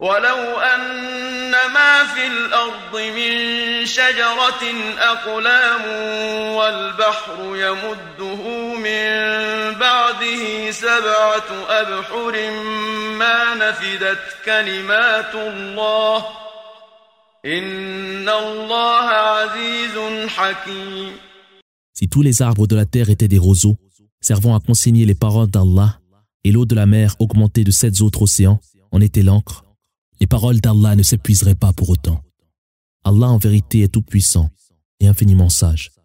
ولو أن ما في الأرض من شجرة أقلام والبحر يمده من بعده 7 أبحر ما نفدت كلمات الله إن الله عزيز حكيم. Si tous les arbres de la terre étaient des roseaux, servant à consigner les paroles d'Allah, et l'eau de la mer augmentée de 7 autres océans en était l'encre, les paroles d'Allah ne s'épuiseraient pas pour autant. Allah en vérité est tout-puissant et infiniment sage.